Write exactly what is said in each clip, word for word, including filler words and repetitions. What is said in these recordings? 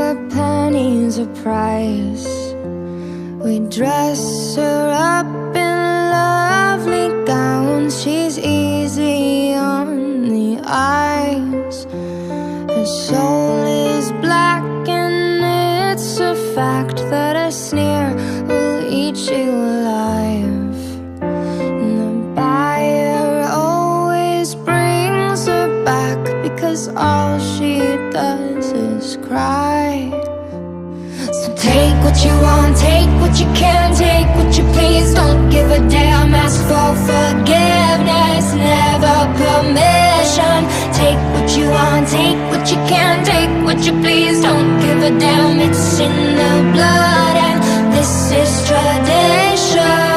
for pennies a price. We dress her up in lovely gowns. She's easy on the eyes. Her soul is black, and it's a fact that a sneer will eat you alive. And the buyer always brings her back, because all she does is cry. So take what you want, take what you can, take what you please. Don't give a damn, ask for forgiveness, never permission. Take what you want, take what you can, take what you please. Don't give a damn, it's in the blood, and this is tradition.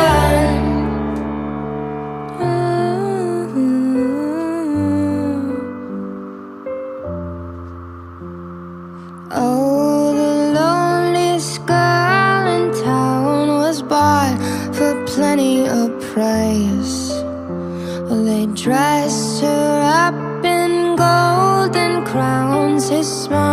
Oh, the loneliest girl in town was bought for plenty of price. Well, they dress her up in golden crowns. His smile